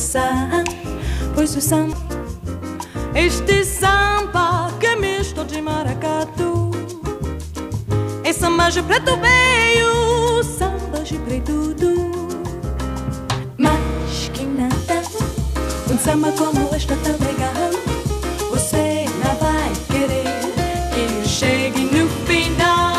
passar, pois o samba, este samba que é misto de maracatu, é samba de preto veio, samba de preto do. Mas que nada, um samba como este tão legal, você não vai querer que eu chegue no final.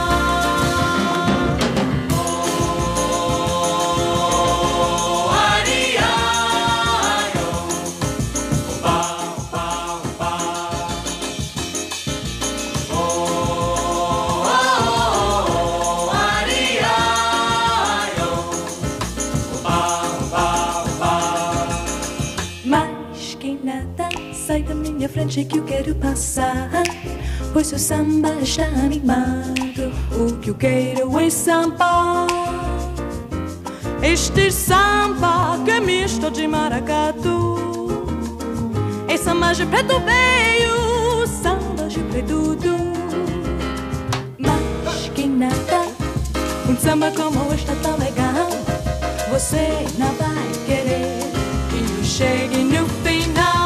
Sai da minha frente que eu quero passar, pois o samba está animado. O que eu quero é samba, este samba que é misto de maracatu, é samba de preto veio, samba de preto do. Mas que nada, um samba como este tão legal, você não vai querer que eu chegue no final.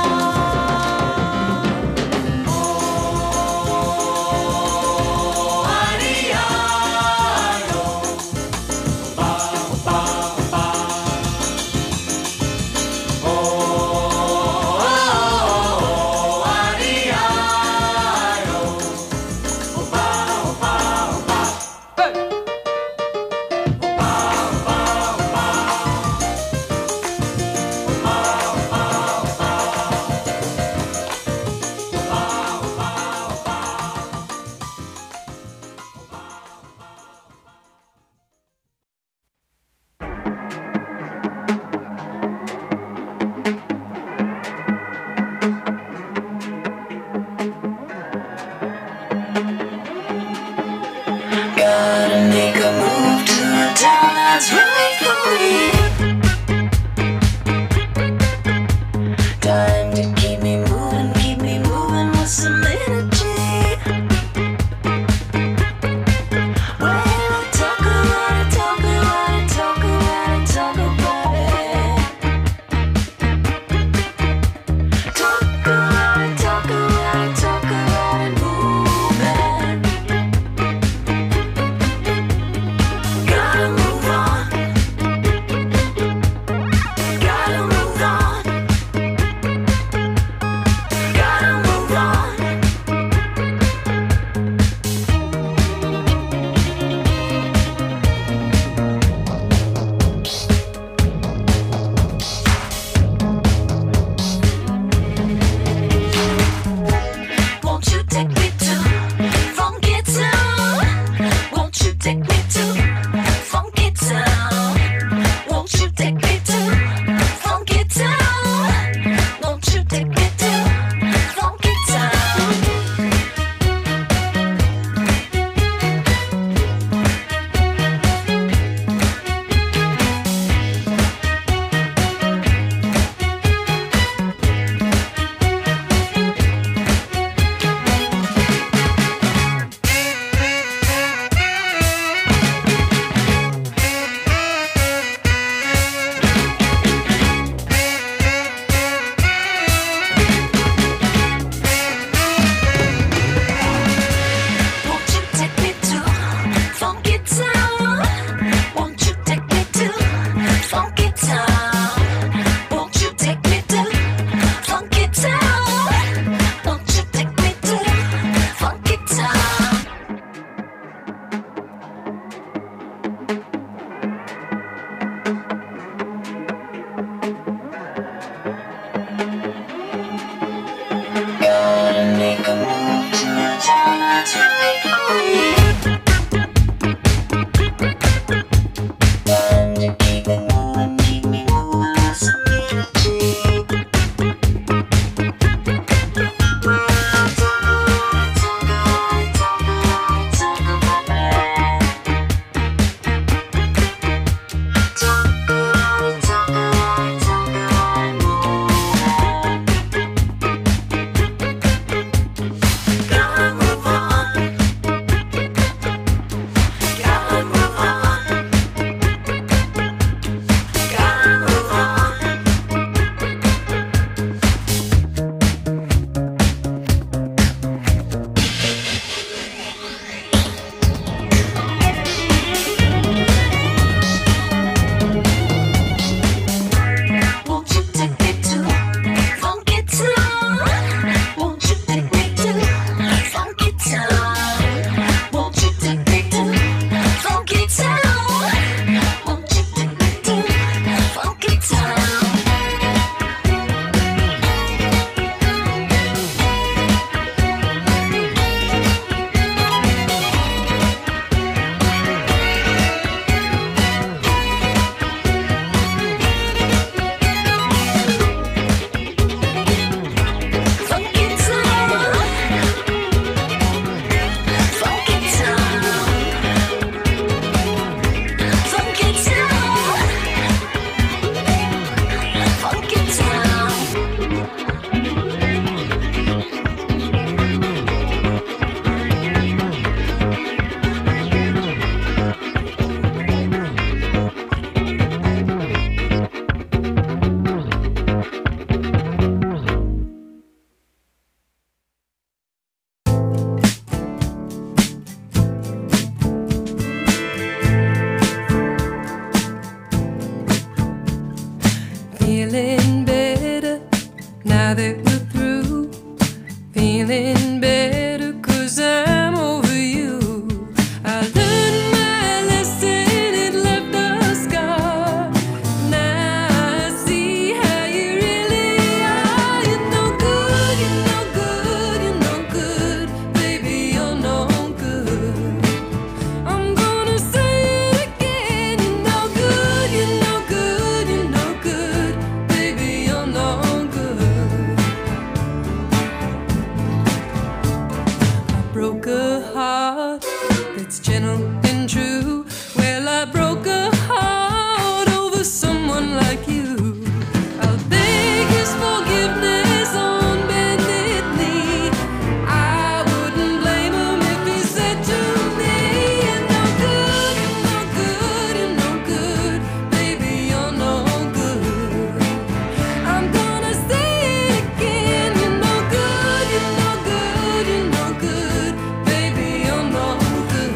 feeling better now that we're through. Feeling better 'cause I'm over you. I learned my lesson, it left a scar. Now I see how you really are. You're no good, you're no good, you're no good. Baby, you're no good. I'm gonna say it again. You're no good, you're no good, you're no good. Baby, you're no good. I broke a heart that's gentle and true. Well, I broke a heart over someone like you. I'll beg his forgiveness on bended knee. I wouldn't blame him if he said to me, you're no good, you're no good, you're no good. Baby, you're no good. I'm gonna say it again. You're no good, you're no good, you're no good. Baby, you're no good.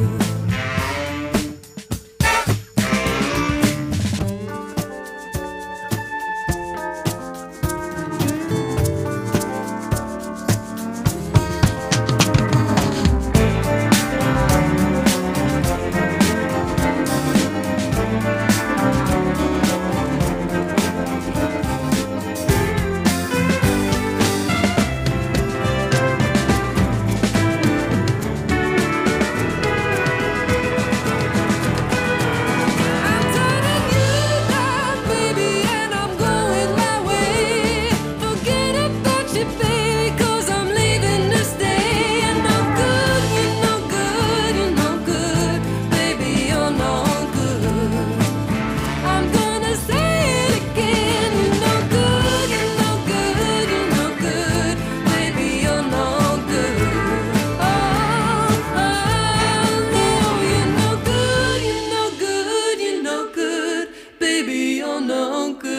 I'm turning you down, baby, and I'm going my way. Forget about you, baby, 'cause I'm leaving to stay. You're no good, you're no good, you're no good. Baby, you're no good. I'm gonna say it again. You're no good, you're no good, you're no good. Baby, you're no good. Oh, no, you're no good, you're no good, you're no good. Baby, you're no good.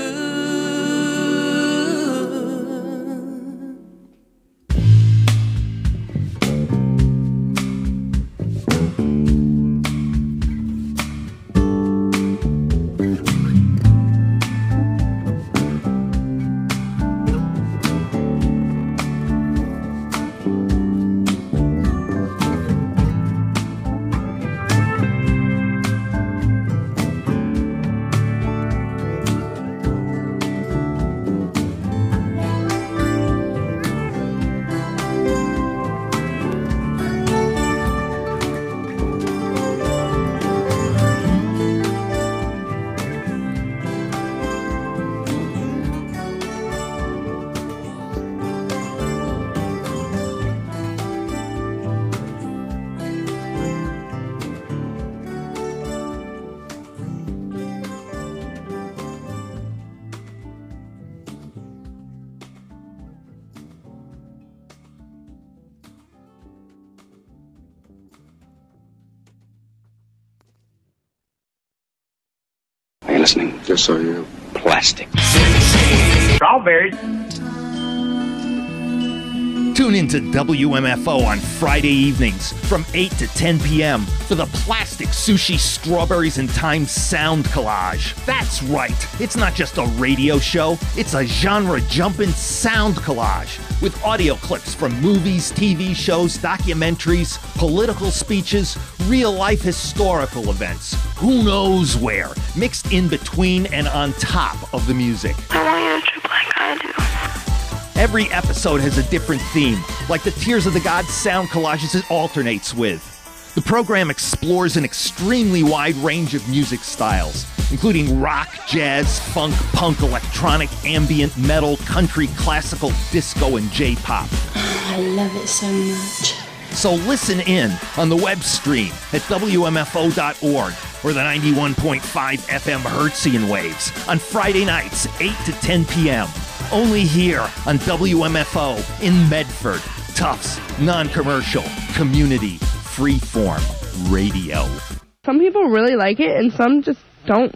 Are you listening? Yes, I am. Plastic. Strawberries. Tune into WMFO on Friday evenings from 8 to 10 p.m. for the Plastic Sushi Strawberries and Time Sound Collage. That's right, it's not just a radio show, it's a genre-jumping sound collage with audio clips from movies, TV shows, documentaries, political speeches, real-life historical events, who knows where, mixed in between and on top of the music. I want you to trip like I do. Every episode has a different theme, like the Tears of the Gods sound collages it alternates with. The program explores an extremely wide range of music styles, including rock, jazz, funk, punk, electronic, ambient, metal, country, classical, disco, and J-pop. I love it so much. So listen in on the web stream at WMFO.org or the 91.5 FM Hertzian waves on Friday nights, 8 to 10 p.m. Only here on WMFO in Medford. Tufts, non-commercial, community, freeform radio. Some people really like it and some just don't.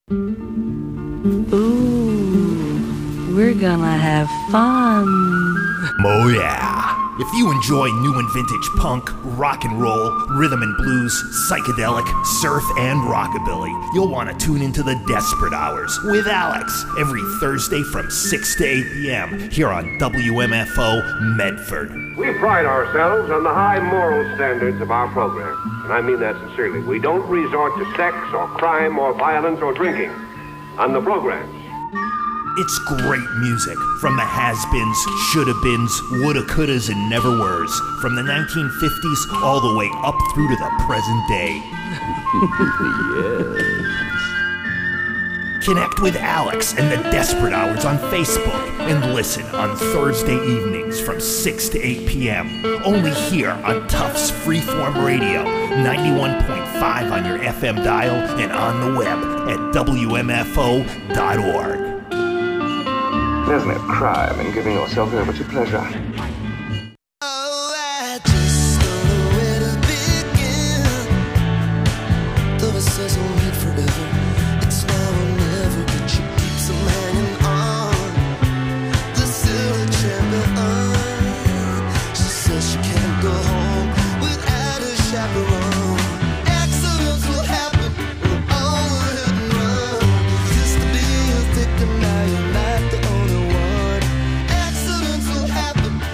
Ooh, we're gonna have fun. Oh yeah. If you enjoy new and vintage punk, rock and roll, rhythm and blues, psychedelic, surf, and rockabilly, you'll want to tune into the Desperate Hours with Alex every Thursday from 6 to 8 p.m. here on WMFO Medford. We pride ourselves on the high moral standards of our program, and I mean that sincerely. We don't resort to sex or crime or violence or drinking on the programs. It's great music from the has-beens, shoulda-beens, woulda-couldas, and never-weres, from the 1950s all the way up through to the present day. Yes. Connect with Alex and the Desperate Hours on Facebook and listen on Thursday evenings from 6 to 8 p.m. only here on Tufts Freeform Radio, 91.5 on your FM dial and on the web at WMFO.org. There's no crime in giving yourself over to pleasure. Oh, I just don't know where to begin. Though it says we'll meet forever, it's now or never, but she keeps them hanging on the silver chamber. She says she can't go home without a chaperone. Accidents will happen, we're all hit and run. You used to be a victim, now you're not the only one. Accidents will happen,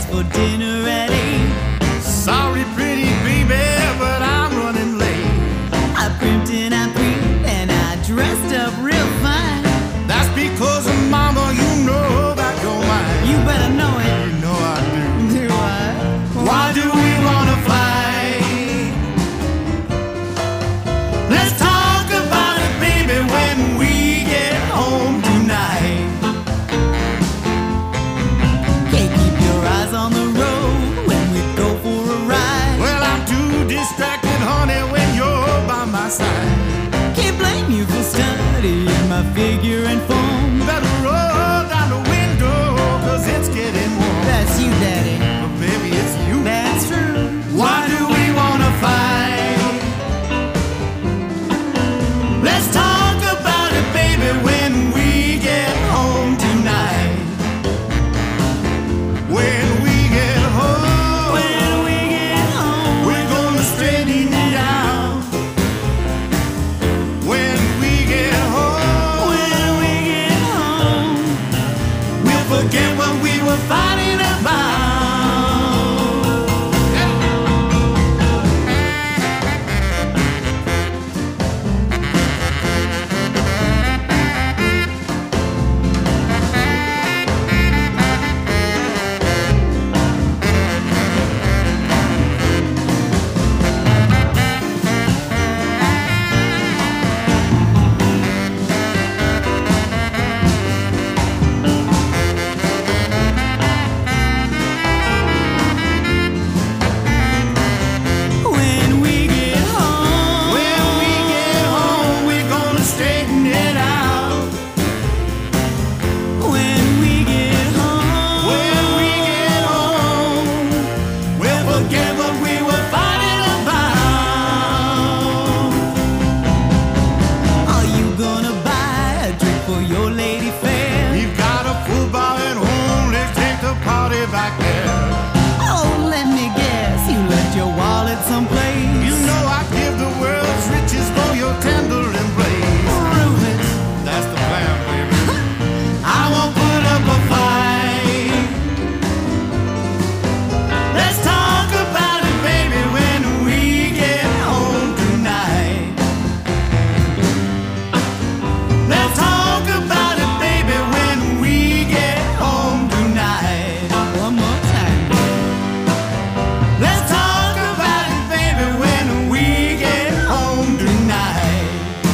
for dinner at 8. Sorry, pretty baby, but I'm running late. I primped and I prepped and I dressed up real fine. That's because, mama, you know that you're mine. You better know it. You know I do. Do I? Why do we wanna fight? Let's talk about it, baby, when we get home tonight. Can't keep your eyes on the road when we go for a ride. Well, I'm too distracted, honey, when you're by my side. Can't blame you for studying my figure and form. Better roll down the window, 'cause it's getting warm. That's you, Daddy. But baby, it's you. That's true. Why do we wanna fight? Let's talk about it, baby, when we get home tonight. When we get home, When we get home, we're gonna straighten it out. When we get home, when we get home, we'll forget what we were fighting about. when we get home, When we get home, we're gonna straighten it out. when we get home, When we get home, we'll forget what we were fighting about. are you gonna buy a drink for your lady fair? We've got a full bar at home, let's take the party back there. Oh, let me guess, you left your wallet someplace. You know I give the world's riches for your tender embrace. Prove it. That's the plan, baby. I won't put up a fight. Let's talk about it, baby, when we get home tonight. Let's talk about it, baby, when we get home tonight. One more time. Let's talk about it, baby, when we get home tonight.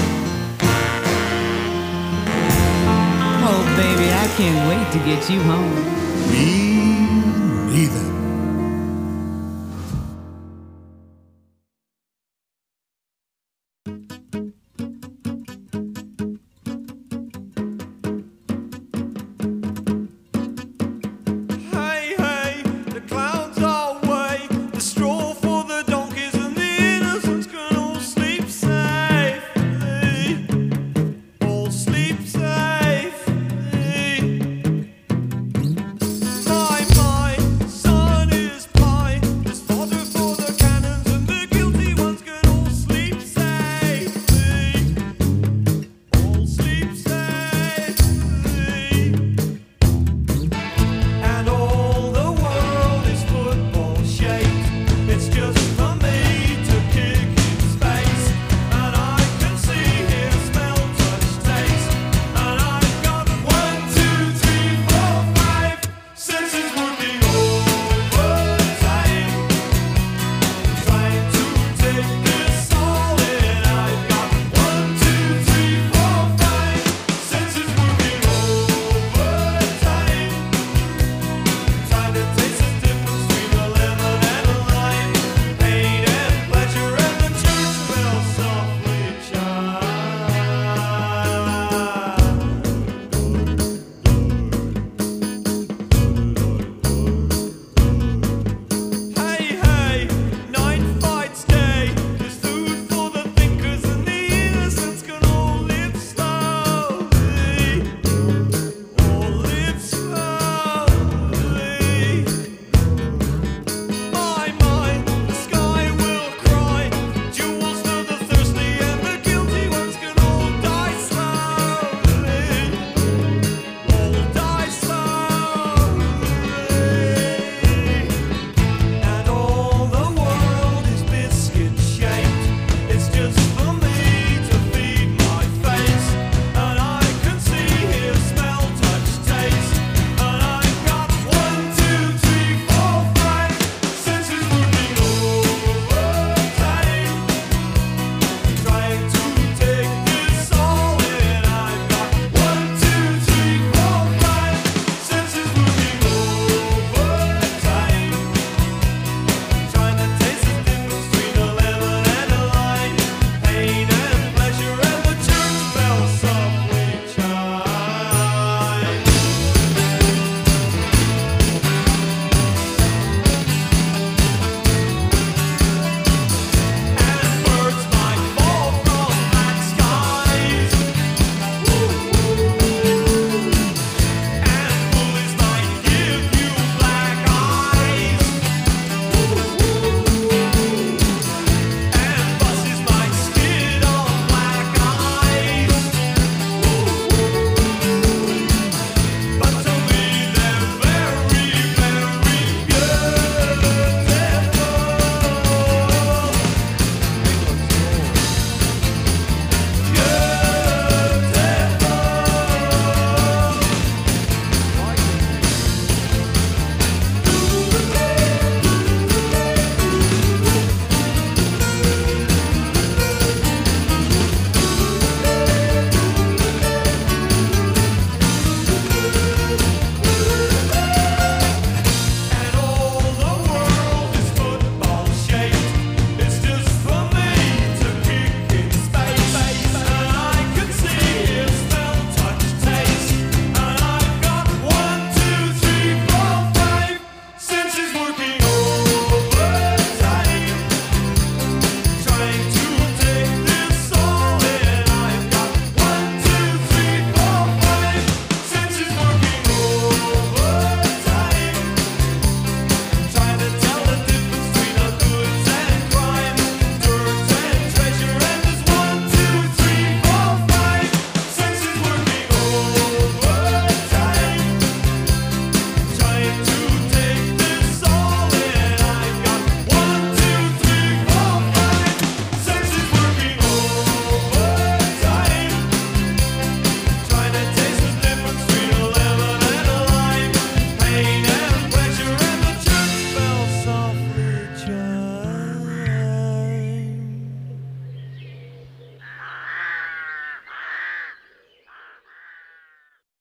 Oh, baby, I can't wait to get you home. Me neither. Hey, hey, the clouds are away. The straw for the donkeys and the innocents can all sleep safely. All sleep safely. My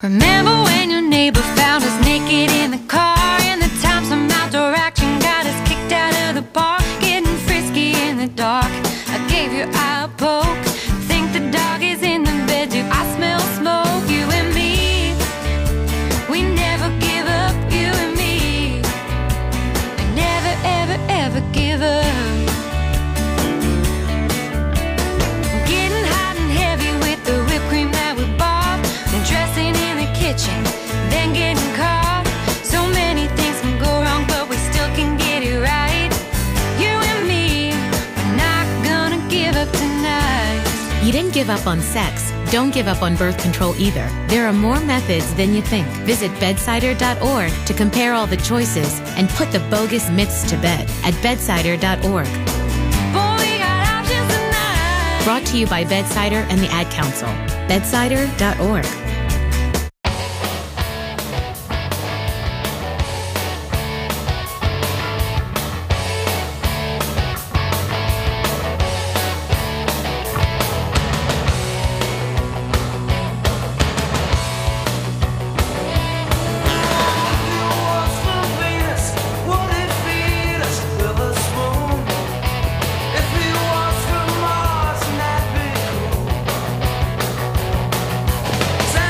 Remember when your neighbor found us naked in the car, and the time some outdoor action got us kicked out of the park, getting frisky in the dark. I gave your eye a poke. Think the dog is in the bed too. I smell smoke. You and me, we never give up. You and me, we never ever ever give up. Getting hot and heavy with the whipped cream that we bought, and dressing in the kitchen, then getting caught. So many things can go wrong, but we still can get it right. You and me, we're not gonna give up tonight. You didn't give up on sex. Don't give up on birth control either. There are more methods than you think. Visit bedsider.org to compare all the choices and put the bogus myths to bed at bedsider.org. Boy, we got options tonight. Brought to you by Bedsider and the Ad Council. bedsider.org. If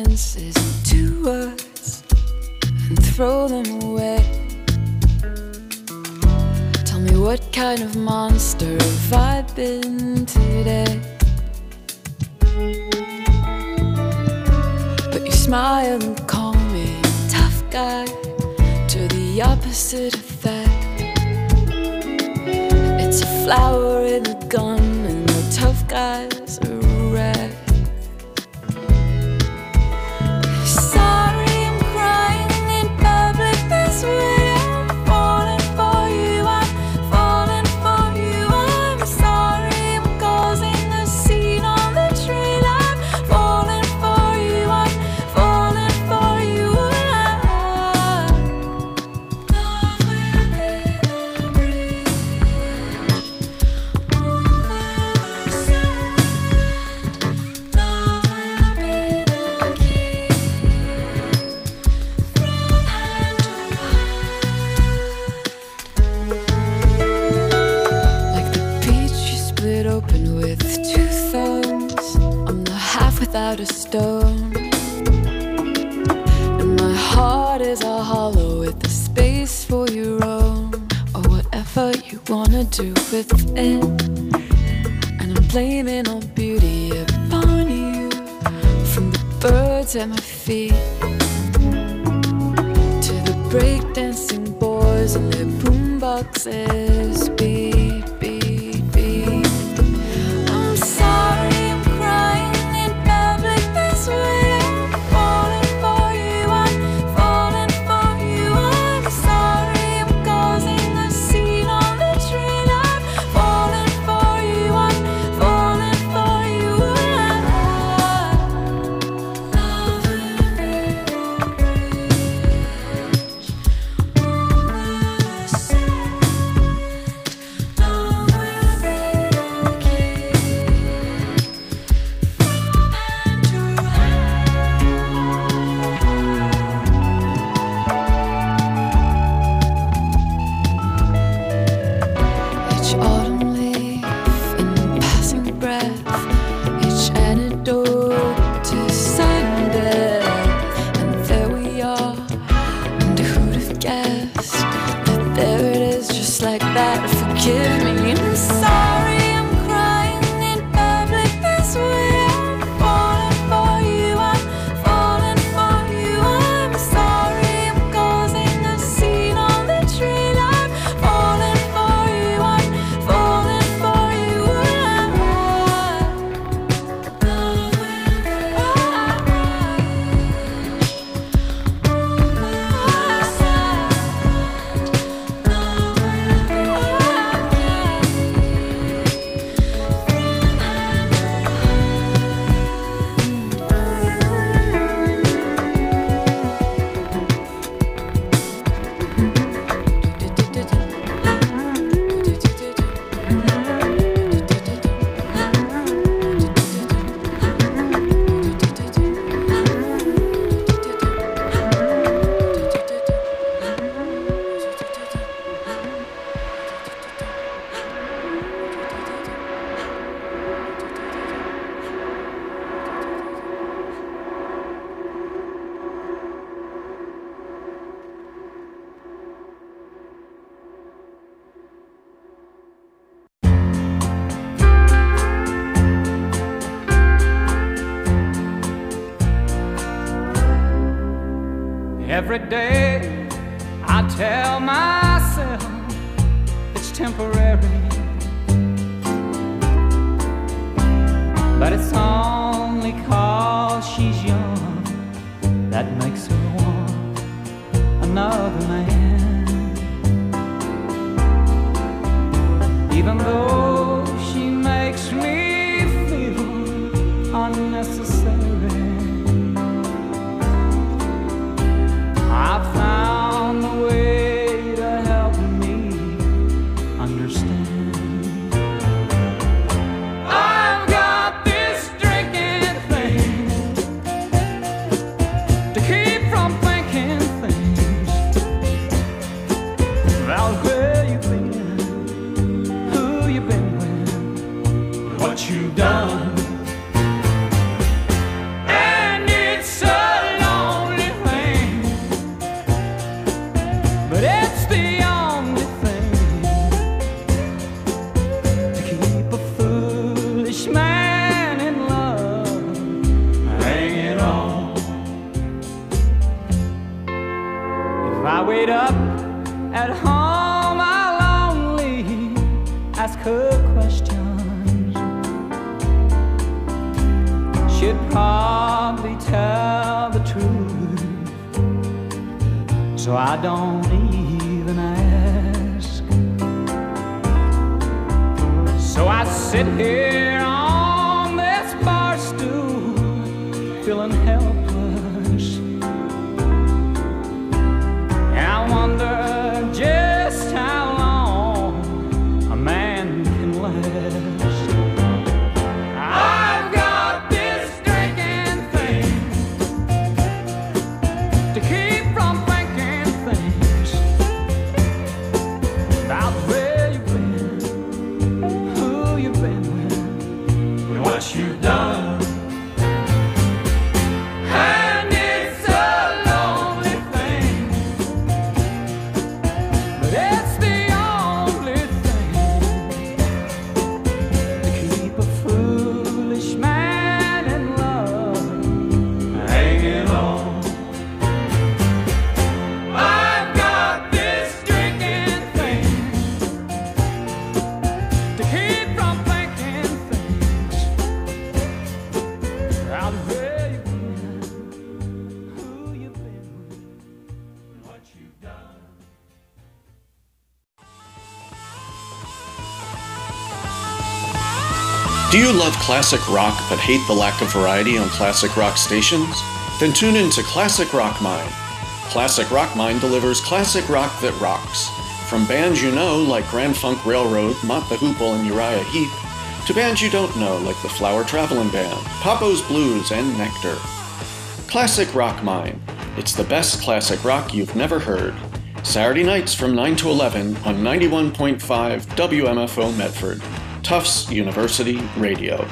sentences into words and throw them away. Tell me, what kind of monster have I been today? But you smile and call me tough guy, to the opposite of that. It's a flower in a gun and the tough guy's a rat. Sorry, I'm crying in public this way. I'm falling for you, I'm falling for you. I'm sorry, I'm causing a scene on the train. I'm falling for you, I'm falling for you. Open with two thumbs, I'm the half without a stone, and my heart is a hollow with a space for your own, or whatever you wanna do with it. And I'm blaming all beauty upon you, from the birds at my feet to the breakdancing boys and their boomboxes. Beat, beat, beat. I'm sorry, I'm crying in public this way. I'm falling for you, I'm falling for you. I'm sorry, I'm causing a scene on the train. I'm falling for you, I'm falling for you. Each autumn leaf and passing breath, each antidote to sudden death. And there we are, and who'd have guessed that there it is, just like that. Forgive me, I'm sorry, I'm crying in public this way. I'm falling for you, I'm falling for you. I'm sorry, I'm causing a scene on the train. I'm falling for you, I'm falling for you. Every day I tell myself it's temporary, but it's only 'cause she's young that makes her want another man. Even though she makes me feel unnecessary, I've found a way to help me understand. I've got this drinking thing to keep from thinking things about where you've been, who you've been with, what you've done. so I don't even ask. So I sit here on this bar stool, feeling helpless, and I wonder just how long a man can last. I've got this drinking thing to keep from thinking things about where you've been, who you've been with, and what you've done. And it's a lonely thing, but it's the only thing to keep a foolish man in love hanging on. I've got this drinking thing to keep from thinking things out where you've been, who you've been with, and what you've done. Do you love classic rock but hate the lack of variety on classic rock stations? Then tune in to Classic Rock Mine. Classic Rock Mine delivers classic rock that rocks. From bands you know like Grand Funk Railroad, Mott the Hoople, and Uriah Heep, to bands you don't know like the Flower Traveling Band, Papo's Blues, and Nectar. Classic Rock Mine. It's the best classic rock you've never heard. Saturday nights from 9 to 11 on 91.5 WMFO Medford. Tufts University Radio.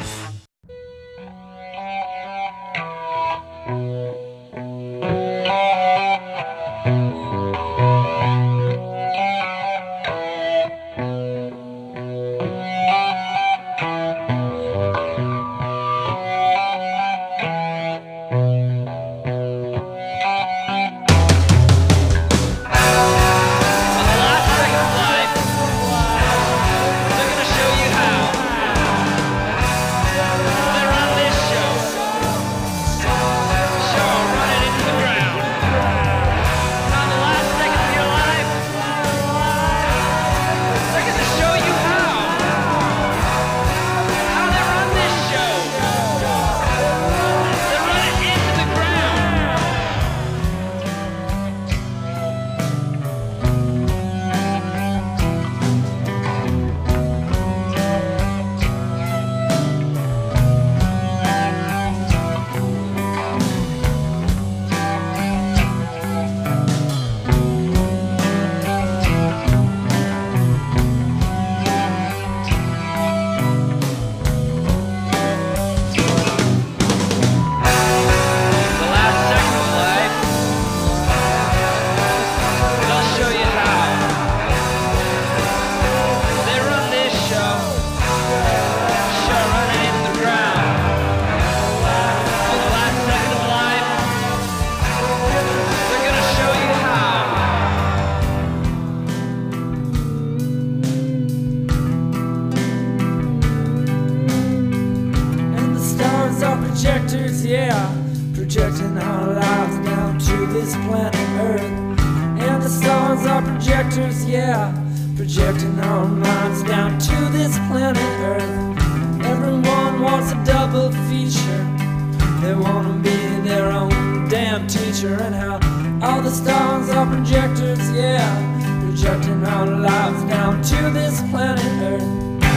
Projectors, yeah, projecting our lives down to this planet Earth. And the stars are projectors, yeah, projecting our minds down to this planet Earth. Everyone wants a double feature. They want to be their own damn teacher. And how all the stars are projectors, yeah, projecting our lives down to this planet Earth.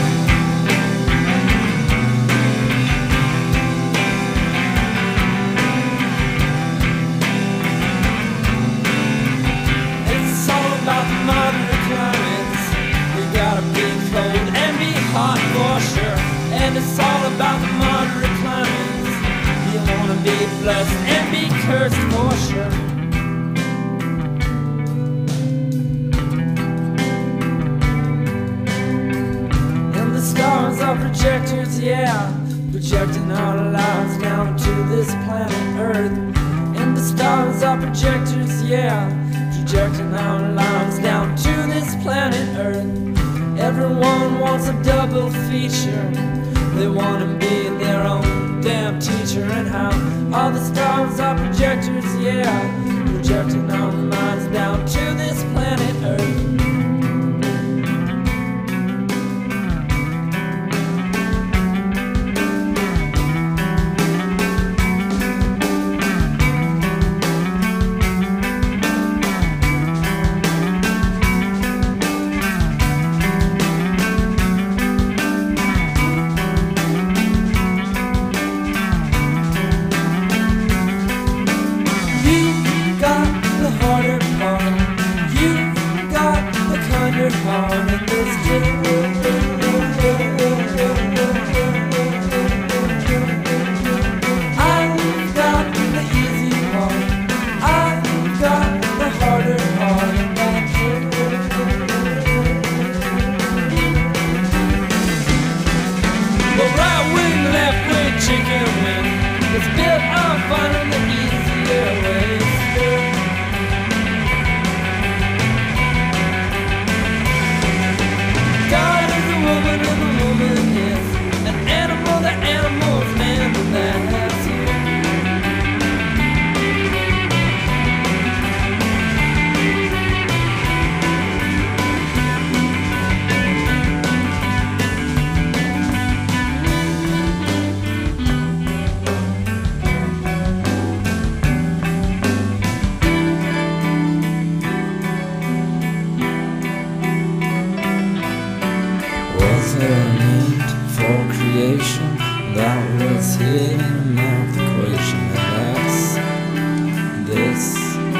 About the moderate climates, you gotta be cold and be hot for sure. And it's all about the moderate climates. You wanna be blessed and be cursed for sure. And the stars are projectors, yeah, projecting our lives down to this planet Earth. And the stars are projectors, yeah, projecting our lives down to this planet Earth. Everyone wants a double feature. They want to be their own damn teacher. And how all the stars are projectors, yeah, projecting our minds down It's hidden in a math equation, and that's this.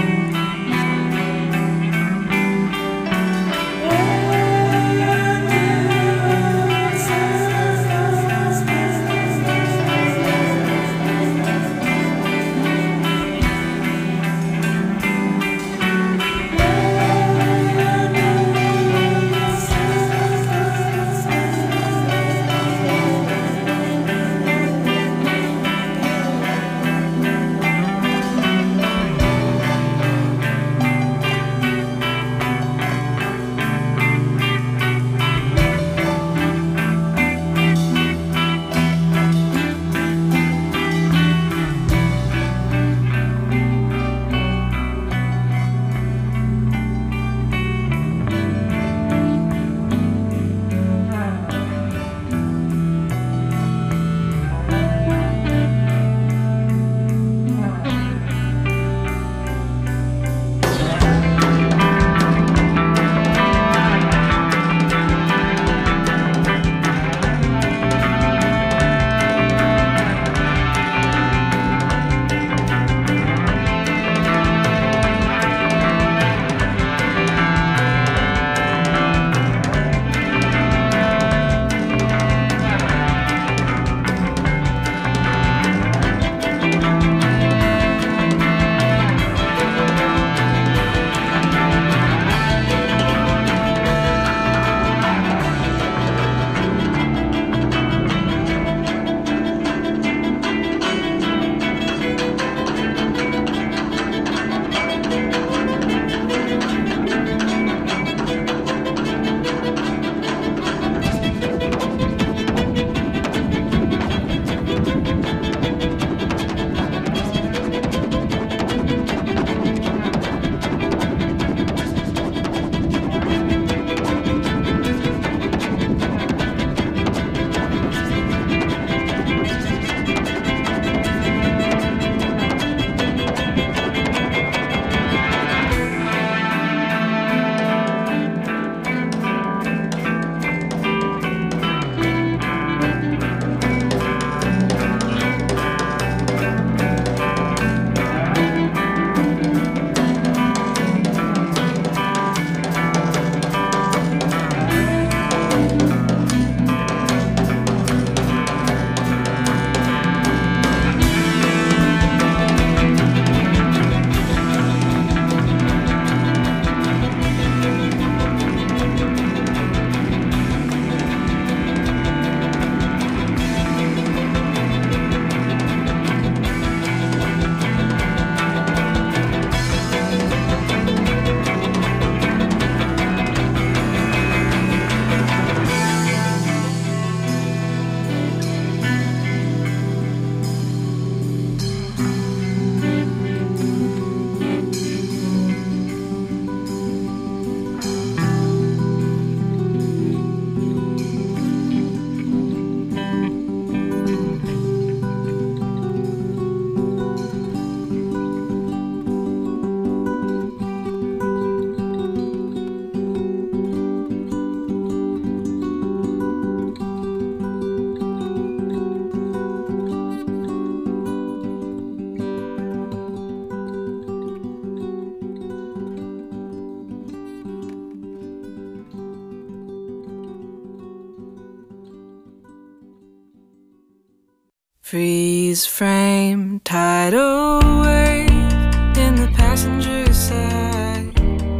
Freeze frame, tidal wave in the passenger side.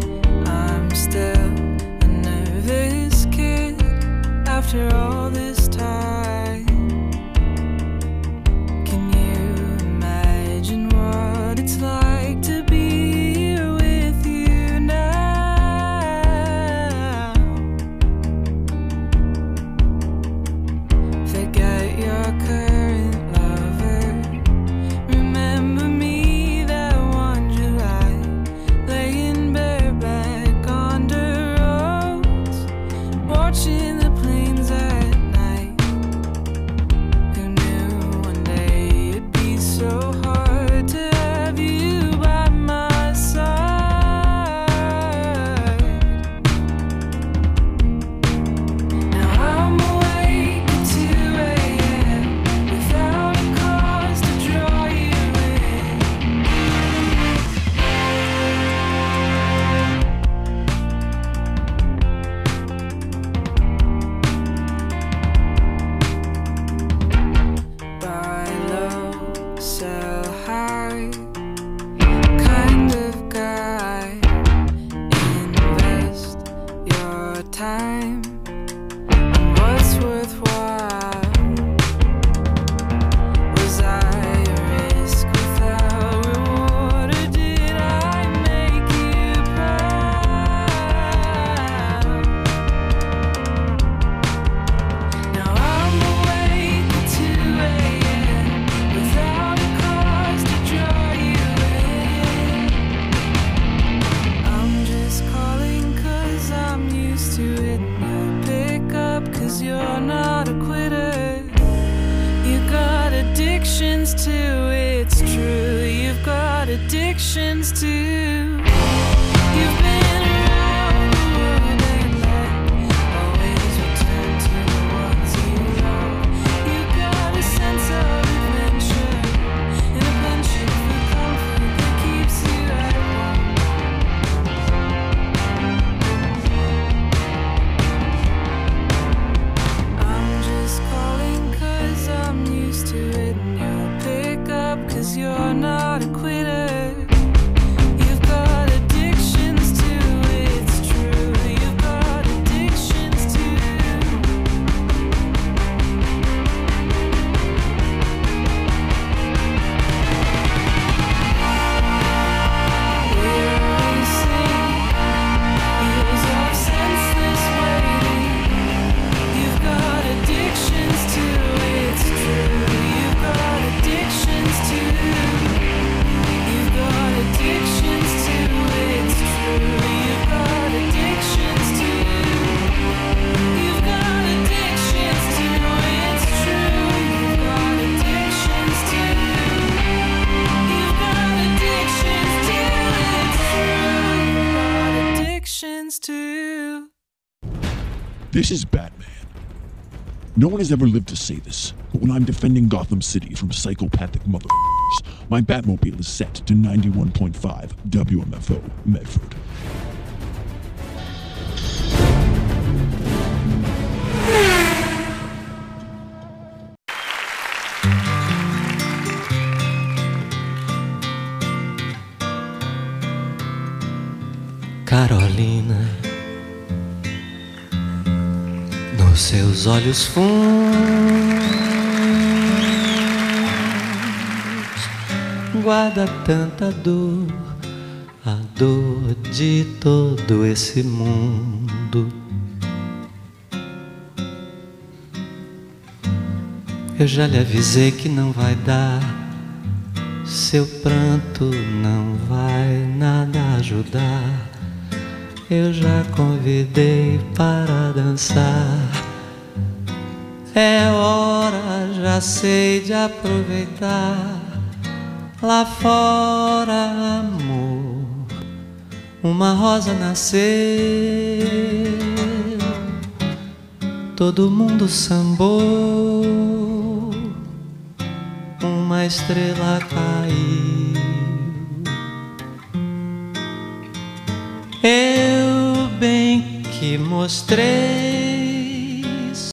I'm still a nervous kid after all this time. Can you imagine what it's like to be here with you now? Forget your current lover. Remember me addictions too. You've been around the world and like always return to the ones you love. You got a sense of adventure and a penchant for comfort that keeps you at home. I'm just calling 'cause I'm used to it and you'll pick up 'cause you're not a quitter. You've got addictions too, it's true. You've got addictions too. We're racing years of senseless waiting. You've got addictions too, it's true. You've got addictions too. You've got addictions too, it's true. You've got addictions too. You've got addictions too, it's true. You've got addictions too. You've got addictions too, it's true. You've got addictions too. This is Batman. No one has ever lived to say this, but when I'm defending Gotham City from psychopathic motherfuckers, my Batmobile is set to 91.5 WMFO Medford. Carolina, nos seus olhos fundos guarda tanta dor, a dor de todo esse mundo. Eu já lhe avisei que não vai dar, seu pranto não vai nada ajudar. Eu já convidei para dançar. É hora, já sei, de aproveitar. Lá fora, amor, uma rosa nasceu. Todo mundo sambou, uma estrela caiu. Eu bem que mostrei